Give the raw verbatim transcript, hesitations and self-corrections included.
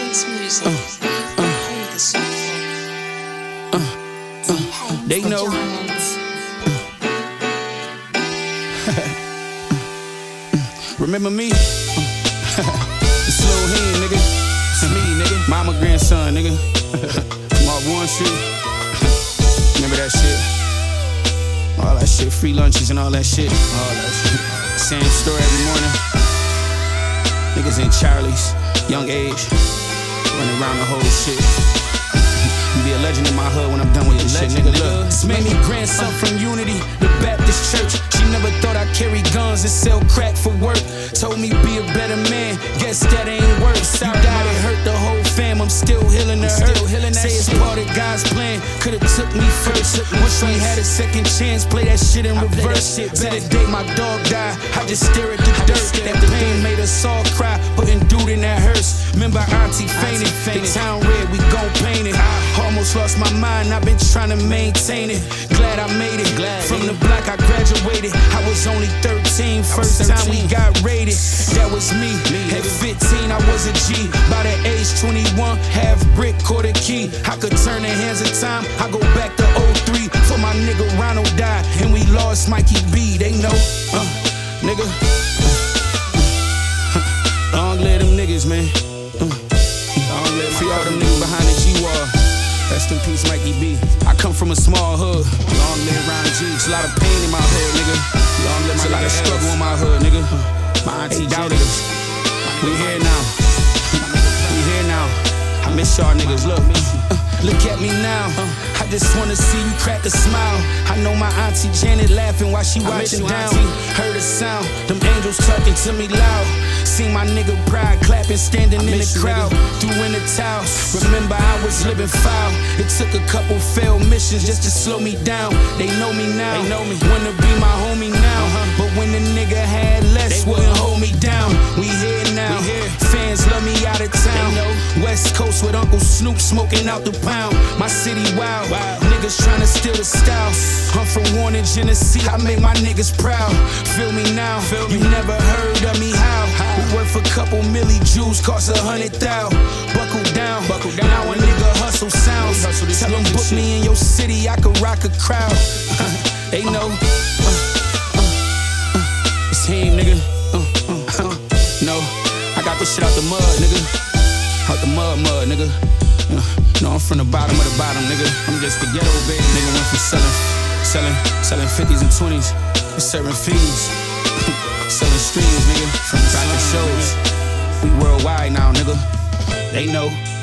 Haynes Music. Uh, uh, Play the song. Uh, uh, they know. Remember me? It's Lil Hen, nigga. It's me, nigga. Mama grandson, nigga. Mark One Street. Remember that shit? All that shit. Free lunches and all that shit. All that shit. Same story every morning. Niggas in Charlie's, young age, running around the whole shit. Be a legend in my hood when I'm done with this shit, nigga. Look, it's Mamie grandson from Unity, the Baptist church. She never thought I'd carry guns and sell crack for work. Told me be a better man, guess that ain't work. South died, it hurt the whole fam. I'm still healing the hurt. Say it's part of God's plan. Could've took me first. Once we had a second chance, play that shit in reverse. Better day my dog died, I just stare at the dirt. That pain made us all cry, putting dude in that hearse. Remember auntie fainted, the town red, we gon' paint it. Almost lost my mind, I've been trying to maintain it. Glad I made it, from the block I graduated. I was only thirteen, first time we got raided. That was me, at fifteen I was a G. By the age twenty-one, half brick, quarter key. I could turn the hands of time, I go back to oh three. For my nigga Ronald died, and we lost Mikey B. They know, uh, nigga. Long live them niggas, man. Uh, long live free all them niggas behind the G-Wall. Rest in peace, Mikey B. I come from a small hood. Long live Ron G. It's a lot of pain in my hood, nigga. Long live, it's a lot of struggle in my hood, nigga. My auntie doubted us. We here now. We here now. I miss y'all niggas. Look, uh, look at me now. Uh, I just wanna see you crack a smile. I know my auntie Janet laughing while she watching down. Heard a sound, them angels talking to me loud. Seen my nigga Pride clapping, standing in the crowd, threw in the towel. Remember I was living foul. It took a couple failed missions just to slow me down. They know me now, they know me. Wanna be my homie now, uh-huh. But when the nigga had less, they wouldn't hold me down. We here now, we here. Fans love me out of town. West Coast with Uncle Snoop smoking out the pound. My city wild, wow. Niggas trying to steal the style. I'm from Warner, Genesee, I make my niggas proud. Feel me now, Feel me. You never heard of me how? how? We worth a couple milli, Jews cost a hundred thou. Buckle down, buckle down. Now a nigga hustle sounds. Hustle Tell them book shit. Me in your city, I could rock a crowd. They know. Uh, uh, uh, it's him, nigga. Uh, uh, uh. No, I got this shit out the mud, nigga. Out the mud, mud, nigga. Uh, no, I'm from the bottom of the bottom, nigga. I'm just the ghetto baby. Nigga went from selling, selling, selling fifties and twenties to serving fiends. Selling streams, nigga, from the shows. We worldwide now, nigga. They know.